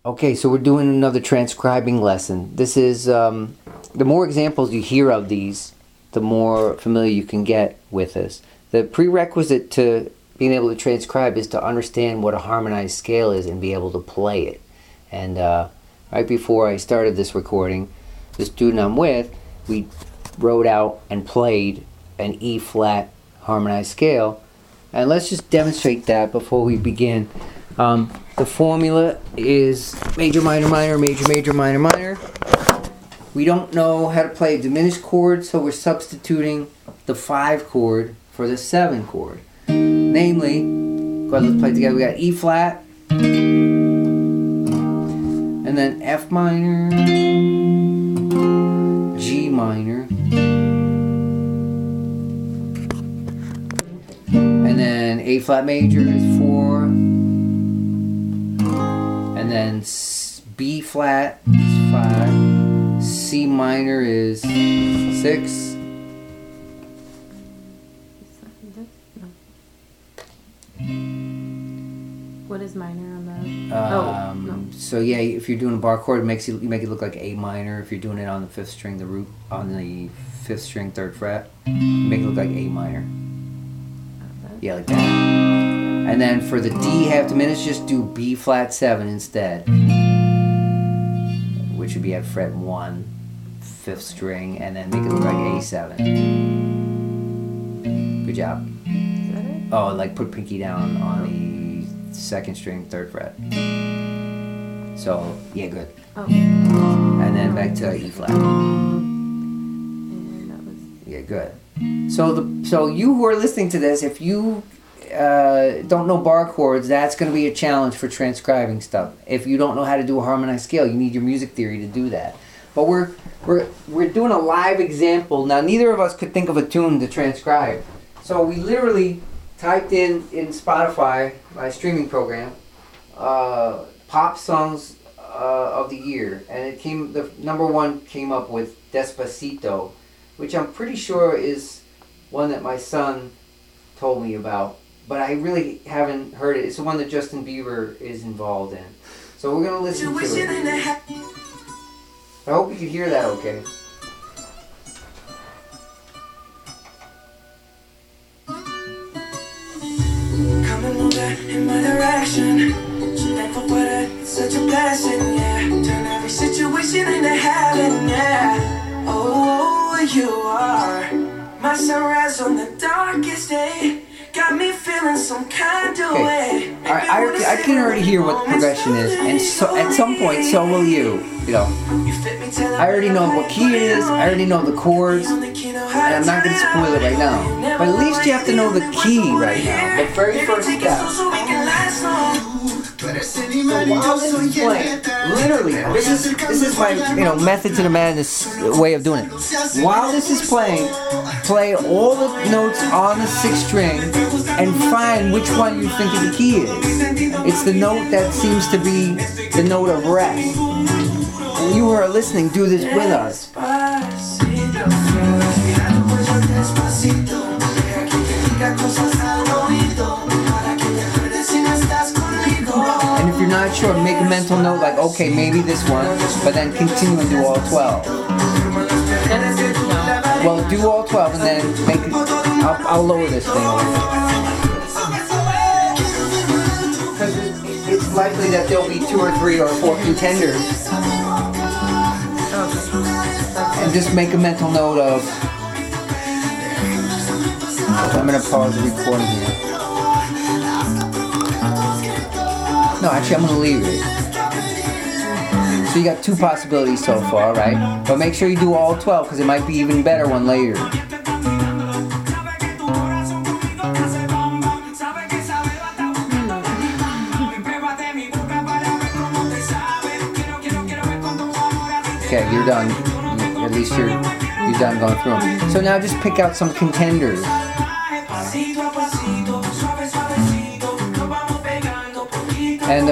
Okay, so we're doing another transcribing lesson. This is, the more examples you hear of these, the more familiar you can get with this. The prerequisite to being able to transcribe is to understand what a harmonized scale is and be able to play it. And right before I started this recording, the student I'm with, we wrote out and played an E-flat harmonized scale. And let's just demonstrate that before we begin. The formula is major, minor, minor, major, major, minor, minor. We don't know how to play a diminished chord, so we're substituting the 5 chord for the 7 chord. Namely, go ahead, let's play it together. We got E flat, and then F minor, G minor, and then A flat major is 4, and then B flat is 5, C minor is 6. What is minor on the? No. So yeah, if you're doing a bar chord, you make it look like A minor. If you're doing it on the 5th string, the root on the 5th string, 3rd fret, you make it look like A minor. Yeah, like that. And then for the D half diminished, just do B flat 7 instead, which would be at fret 1, 5th string, and then make it look like A7. Good job. Is that it? Oh, like put pinky down on the 2nd string, 3rd fret. So yeah, good. Oh. And then back to E flat. And that was. Yeah, good. So you who are listening to this, if you don't know bar chords, that's going to be a challenge for transcribing stuff. If you don't know how to do a harmonized scale, you need your music theory to do that. But we're doing a live example. Now, neither of us could think of a tune to transcribe. So we literally typed in Spotify, my streaming program, pop songs of the year, and the number 1 came up with Despacito, which I'm pretty sure is one that my son told me about, but I really haven't heard it. It's the one that Justin Bieber is involved in. So we're going to listen to it. I hope you can hear that okay. In my direction, so thankful for that, it's such a blessing, yeah. Turn every situation into heaven, yeah. Oh, you are my sunrise on the darkest day. Got me feeling some kind of way. I can already hear what the progression is, and so at some point, so will you. You know, I already know what key it is. I already know the chords, and I'm not going to spoil it right now. But at least you have to know the key right now. The very first step. So while this is playing, literally, this is my method to the madness way of doing it. While this is playing, play all the notes on the 6th string and find which one you think the key is. It's the note that seems to be the note of rest. And you who are listening, do this with us. And if you're not sure, make a mental note like, okay, maybe this one, but then continue and do all 12. Well, do all 12 and then I'll lower this thing. Because it's likely that there'll be 2 or 3 or 4 contenders. And just make a mental note of... I'm going to pause the recording here. No, actually, I'm going to leave it. So you got 2 possibilities so far, right? But make sure you do all 12, because it might be even better one later. Okay, you're done. At least you're done going through them. So now just pick out some contenders. And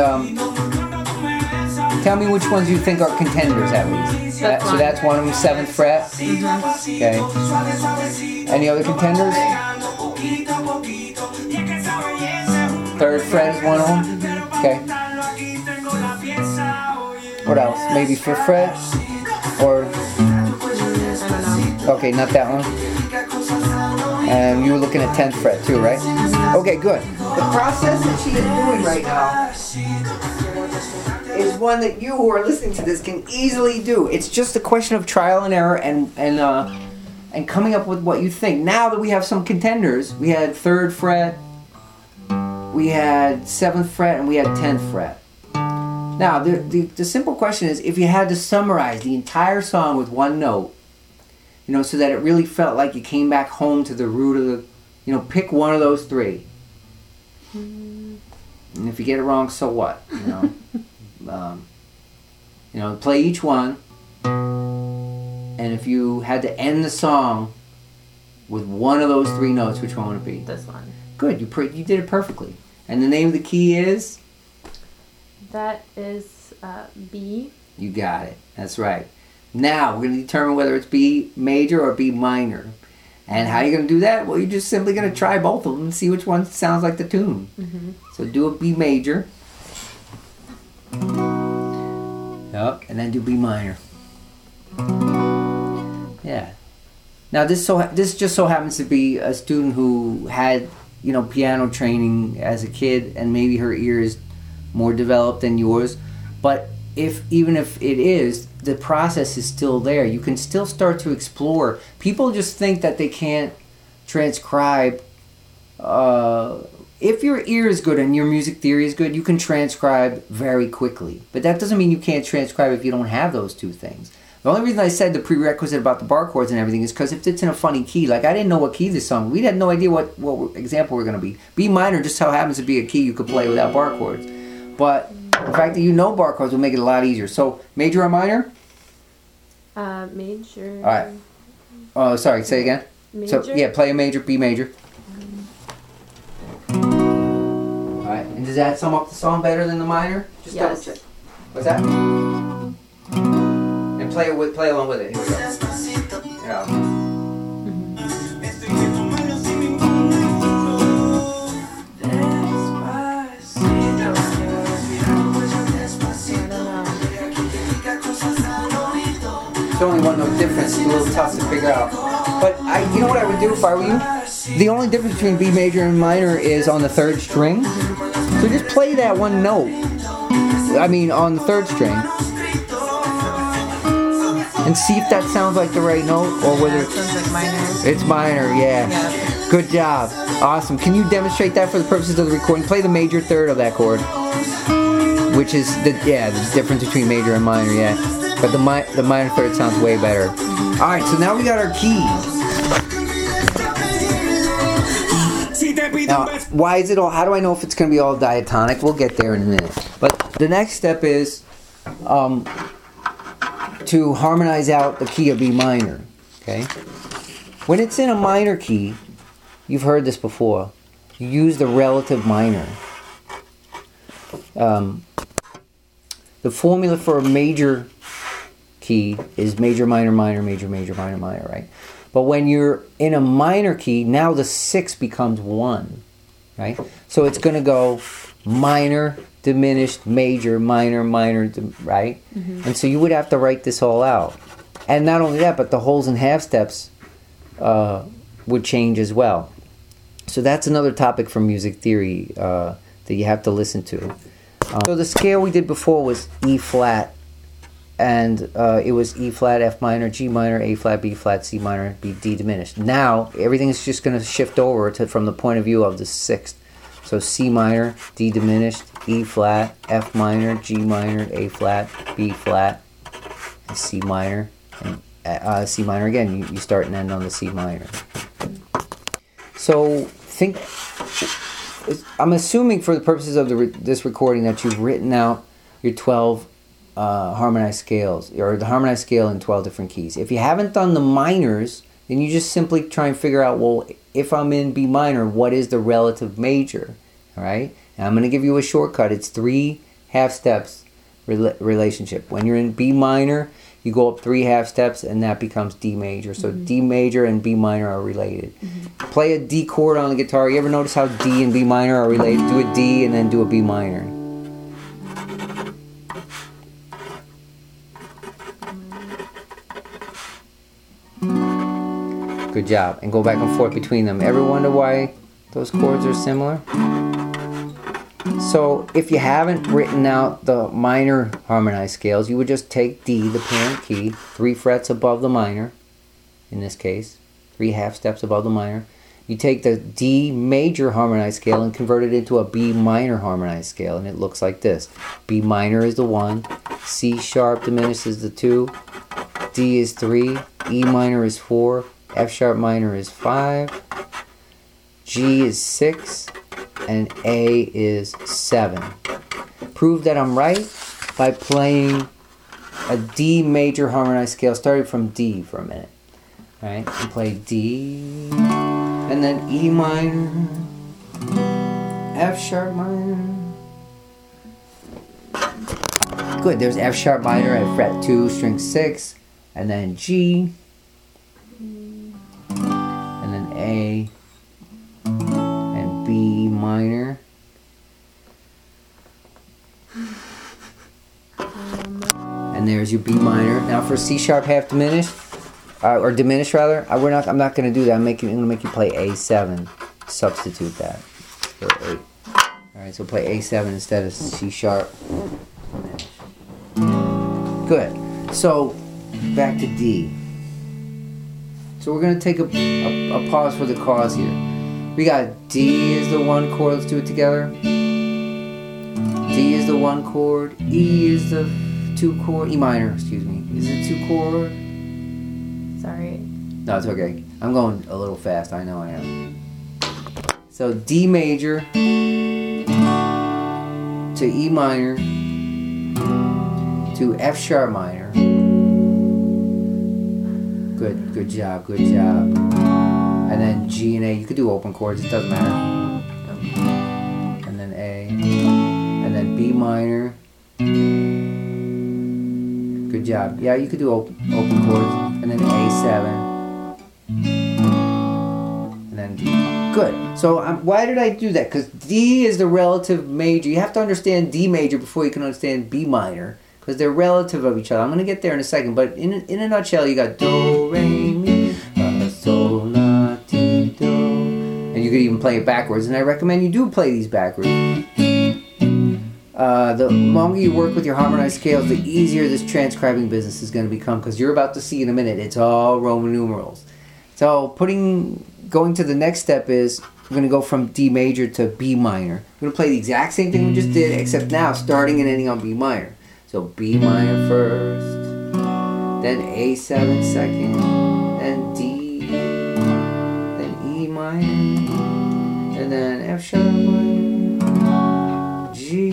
tell me which ones you think are contenders at least. So that's one of them, 7th fret. Okay. Any other contenders? 3rd fret is one of them. Okay. What else? Maybe 5th fret? Or, I don't know. okay, not that one. And you were looking at 10th fret too, right? Okay, good. The process that she is doing right now is one that you who are listening to this can easily do. It's just a question of trial and error and coming up with what you think. Now that we have some contenders, we had 3rd fret, we had 7th fret, and we had 10th fret. Now, the simple question is, if you had to summarize the entire song with one note, you know, so that it really felt like you came back home to the root of the, you know, pick one of those three. And if you get it wrong, so what? You know, play each one. And if you had to end the song with one of those 3 notes, which one would it be? This one. Good, you did it perfectly. And the name of the key is? That is B. You got it. That's right. Now, we're going to determine whether it's B major or B minor. And how are you going to do that? Well, you're just simply going to try both of them and see which one sounds like the tune. Mm-hmm. So do a B major. Yep, and then do B minor. Yeah. Now, this just so happens to be a student who had, you know, piano training as a kid, and maybe her ear is more developed than yours. But even if it is, the process is still there. You can still start to explore. People just think that they can't transcribe. If your ear is good and your music theory is good, you can transcribe very quickly. But that doesn't mean you can't transcribe if you don't have those 2 things. The only reason I said the prerequisite about the bar chords and everything is because if it's in a funny key, like I didn't know what key this song, we had no idea what example we're going to be. B minor just so happens to be a key you could play without bar chords. But the fact that you know bar chords will make it a lot easier. So, major or minor? Major. All right. Oh, sorry, say again. Major. So, yeah, play a major, B major. All right, and does that sum up the song better than the minor? Just Yes. double check. What's that? And play along with it. Here we go. Yeah. It's only one note difference. It's a little tough to figure out. But you know what I would do if I were you? The only difference between B major and minor is on the 3rd string. So just play that one note. I mean, on the 3rd string. And see if that sounds like the right note or whether Sounds like minor. it's minor. Yeah. Good job. Awesome. Can you demonstrate that for the purposes of the recording? Play the major 3rd of that chord, which is the difference between major and minor. Yeah. But the minor 3rd sounds way better. All right, so now we got our keys. Now, why is it all? How do I know if it's going to be all diatonic? We'll get there in a minute. But the next step is to harmonize out the key of B minor. Okay. When it's in a minor key, you've heard this before. You use the relative minor. The formula for a major key is major, minor, minor, major, major, minor, minor, right? But when you're in a minor key, now the 6 becomes 1, right? So it's going to go minor, diminished, major, minor, minor, right? Mm-hmm. And so you would have to write this all out. And not only that, but the wholes and half steps would change as well. So that's another topic from music theory that you have to listen to. So the scale we did before was E flat, and it was E flat, F minor, G minor, A flat, B flat, C minor, B, D diminished. Now everything is just going to shift over to from the point of view of the 6th. So C minor, D diminished, E flat, F minor, G minor, A flat, B flat, and C minor, and C minor again. You start and end on the C minor. So I'm assuming for the purposes of this recording that you've written out your 12 harmonized scales, or the harmonized scale in 12 different keys. If you haven't done the minors, then you just simply try and figure out, well, if I'm in B minor, what is the relative major? All right? And I'm going to give you a shortcut. It's 3 half steps relationship. When you're in B minor, you go up 3 half steps, and that becomes D major. So D major and B minor are related. Play a D chord on the guitar. You ever notice how D and B minor are related? Do a D and then do a B minor. Good job. And go back and forth between them. Ever wonder why those chords are similar? So if you haven't written out the minor harmonized scales, you would just take D, the parent key, 3 frets above the minor, in this case, 3 half steps above the minor. You take the D major harmonized scale and convert it into a B minor harmonized scale, and it looks like this. B minor is the 1, C sharp diminished is the 2, D is 3, E minor is 4, F sharp minor is 5, G is 6, and A is 7. Prove that I'm right by playing a D major harmonized scale, starting from D for a minute. Alright, and play D, and then E minor, F sharp minor. Good, there's F sharp minor at fret 2, string 6, and then G, and then A, and B minor. And there's your B minor. Now for C sharp half diminished, or diminished rather, I'm not going to do that. I'm going to make you play A7. Substitute that for 8. Alright, so play A7 instead of C sharp. Good. So back to D. So we're going to take a pause for the cause here. We got D is the 1 chord. Let's do it together. D is the 1 chord. E is the 2 chord. E minor, excuse me. Is it 2 chord? Sorry. No, it's okay. I'm going a little fast. I know I am. So D major to E minor to F sharp minor. Good job, good job. And then G and A. You could do open chords. It doesn't matter. And then A. And then B minor. Good job. Yeah, you could do open chords. And then A7. And then D. Good. So why did I do that? Because D is the relative major. You have to understand D major before you can understand B minor. Because they're relative of each other. I'm going to get there in a second. But in a nutshell, you got Do, Re, Mi, Fa, Sol, La, Ti, Do. And you could even play it backwards. And I recommend you do play these backwards. The longer you work with your harmonized scales, the easier this transcribing business is going to become, because you're about to see in a minute, it's all Roman numerals. So going to the next step is, we're going to go from D major to B minor. We're going to play the exact same thing we just did, except now starting and ending on B minor. So B minor first, then A7 second, then D, then E minor, and then F sharp minor, G,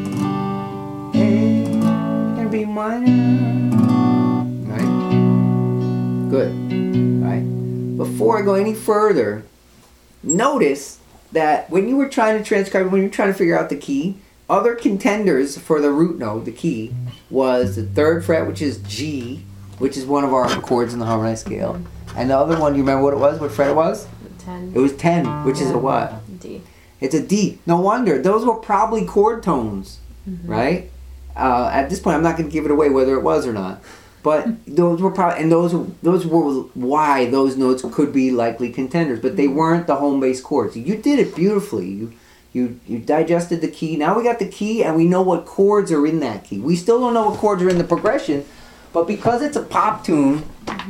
and B minor. Right? Good. Right? Before I go any further, notice that when you were trying to transcribe, when you're trying to figure out the key, other contenders for the root note, the key, was the 3rd fret, which is G, which is one of our chords in the harmonized scale. And the other one, you remember what it was? What fret it was? 10. It was 10, which is a what? D. It's a D. No wonder. Those were probably chord tones, right? At this point, I'm not going to give it away whether it was or not. But those were probably, and those were why those notes could be likely contenders. But they weren't the home base chords. You did it beautifully. You digested the key. Now we got the key, and we know what chords are in that key. We still don't know what chords are in the progression, but because it's a pop tune,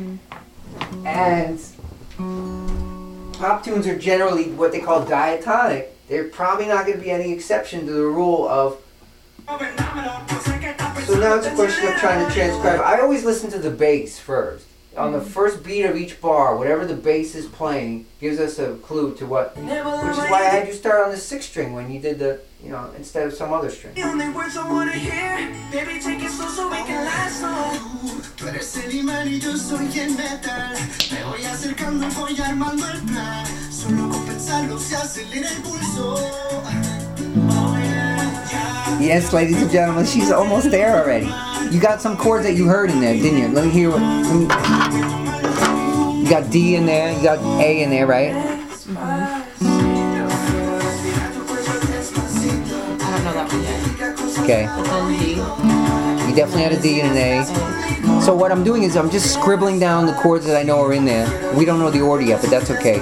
and pop tunes are generally what they call diatonic, they're probably not going to be any exception to the rule of. So now it's a question of trying to transcribe. I always listen to the bass first. On the first beat of each bar, whatever the bass is playing gives us a clue to what, which is why I had you start on the 6th string when you did the, instead of some other string. The only words I wanna hear, baby, take it slow so we can last long. Tú eres el imán y yo soy el metal. Me voy acercando, voy armando el plan. Solo con pensarlo se acelera el pulso. Yes, ladies and gentlemen, she's almost there already. You got some chords that you heard in there, didn't you? Let me hear what. You got D in there, you got A in there, right? I don't know that one yet. Okay. But then D. You definitely had a D and an A. So what I'm doing is I'm just scribbling down the chords that I know are in there. We don't know the order yet, but that's okay.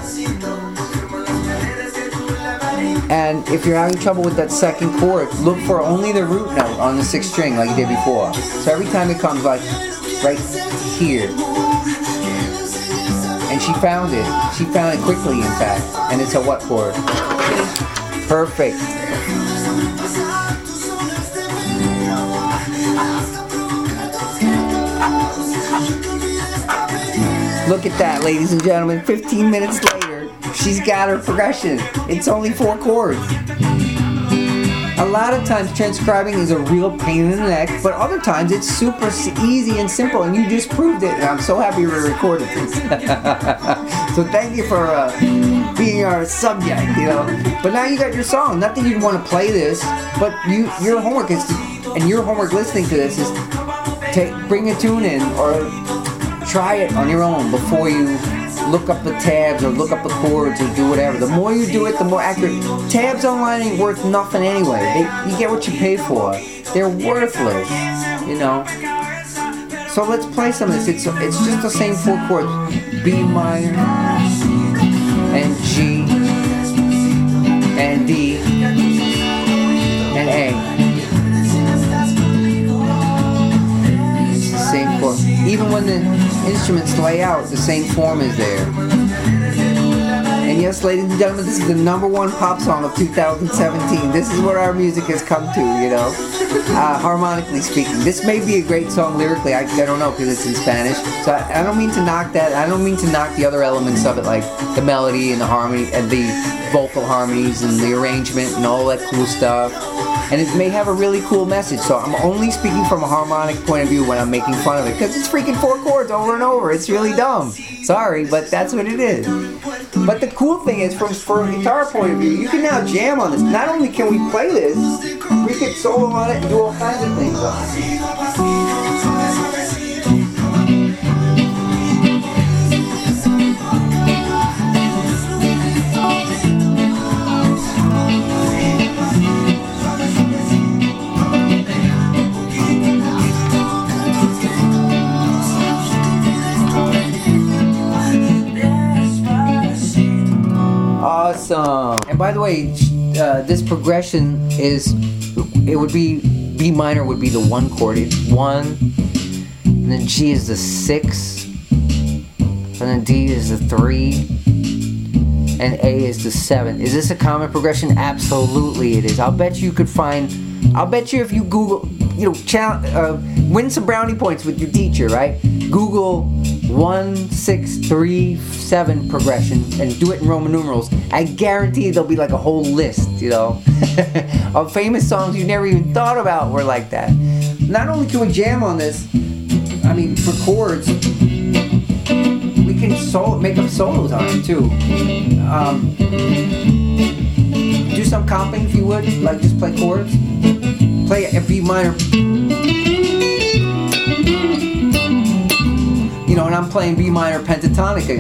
And if you're having trouble with that second chord, look for only the root note on the 6th string like you did before. So every time it comes like right here. And she found it. She found it quickly, in fact. And it's a what chord? Perfect. Look at that, ladies and gentlemen. 15 minutes later, she's got her progression. It's only 4 chords. A lot of times transcribing is a real pain in the neck, but other times it's super easy and simple, and you just proved it, and I'm so happy we recorded this. So thank you for being our subject, you know. But now you got your song. Not that you'd want to play this, but your homework is, and your homework listening to this is bring a tune in or try it on your own before you look up the tabs or look up the chords or do whatever. The more you do it, the more accurate. Tabs online ain't worth nothing anyway. You get what you pay for. They're worthless, you know. So let's play some of this. It's just the same 4 chords: B minor and G and D and A. Same chord. Even when the instruments lay out, the same form is there. And yes, ladies and gentlemen, this is the #1 pop song of 2017. This is where our music has come to, you know, harmonically speaking. This may be a great song lyrically. I don't know because it's in Spanish. So I don't mean to knock that. I don't mean to knock the other elements of it, like the melody and the harmony and the vocal harmonies and the arrangement and all that cool stuff. And it may have a really cool message, so I'm only speaking from a harmonic point of view when I'm making fun of it, because it's freaking 4 chords over and over. It's really dumb. Sorry, but that's what it is. But the cool thing is, from a guitar point of view, you can now jam on this. Not only can we play this, we can solo on it and do all kinds of things on it. Awesome. And by the way, this progression would be B minor would be the 1 chord. It's 1, and then G is the 6, and then D is the 3, and A is the 7. Is this a common progression? Absolutely it is. I'll bet you if you Google, you know, win some brownie points with your teacher, right? Google 1, 6, 3, 7 progression and do it in Roman numerals. I guarantee there'll be like a whole list, you know, of famous songs you never even thought about were like that. Not only can we jam on this, I mean, for chords, we can make up solos on it too. Do some comping if you would, like just play chords. Play a B minor. You know, and I'm playing B minor pentatonica.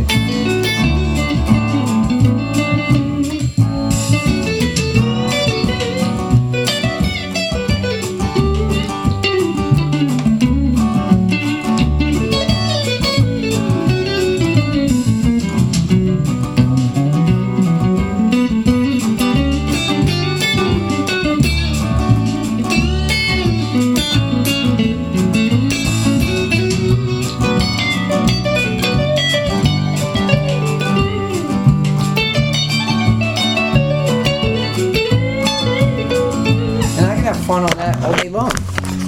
Fun on that all day long.